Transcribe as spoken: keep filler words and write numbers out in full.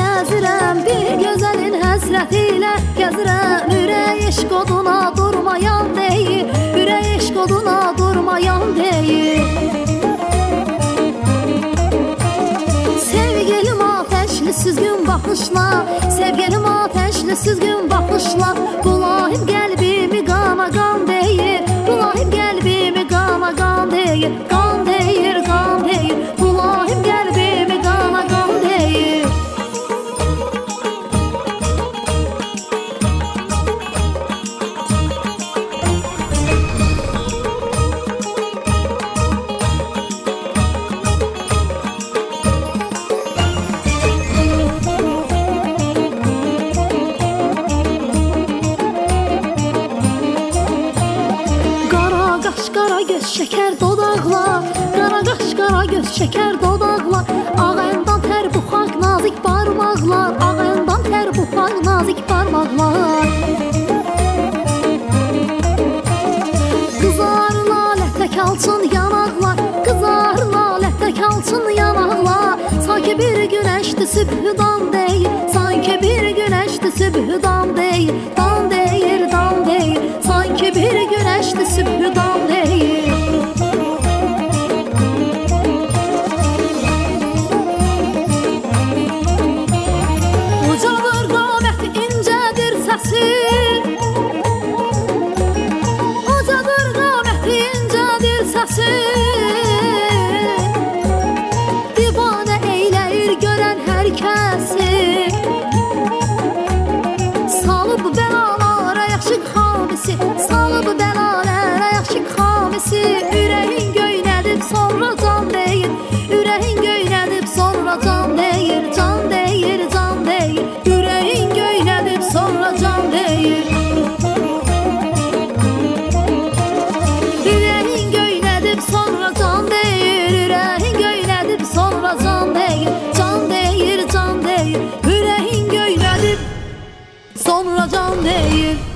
gəzirəm, bir gözəlin həsrəti ilə gəzirəm. Ürək eşq oduna durmayan deyil, ürək eşq oduna durmayan deyil. Sevgilim ateşli süzgün baxışla, sevgilim ateşli süzgün baxışla, bulahim qəlbimi qana qan deyir, bulahim qəlbimi qana qan deyir, qan deyir, qan deyir, bulahim qəlbimi qana qan deyir. Qara göz şəkər dodaqlar, qara qaş, qara göz şəkər dodaqlar, ağından tər buxaq nazik barmaqlar, ağından tər buxaq nazik barmaqlar. Qızar lalətə kalçın yanaqlar, qızar lalətə kalçın yanaqlar, sanki bir günəşdir sübhüdan deyil, sanki bir günəşdir sübhüdan deyil, dan deyir, dan deyir, sanki bir günəşdir sübhüdan deyil. Ucadır qaməti, incədir səsi, ucadır qaməti, incədir səsi, divanə eyləyir görən hər kəsi. Salıb bəlalara yaxşı xamisi, salıb bəlalara yaxşı xamisi, ürəyin göynədib sonra can deyir, ürəyin göynədib sonra can deyir, can deyir, can deyir, ürəyin göynədib sonra can deyir. Ürəyin göynədib sonra can deyir, ürəyin göynədib sonra can deyir, can deyir, can deyir, ürəyin göynədib sonra can deyir.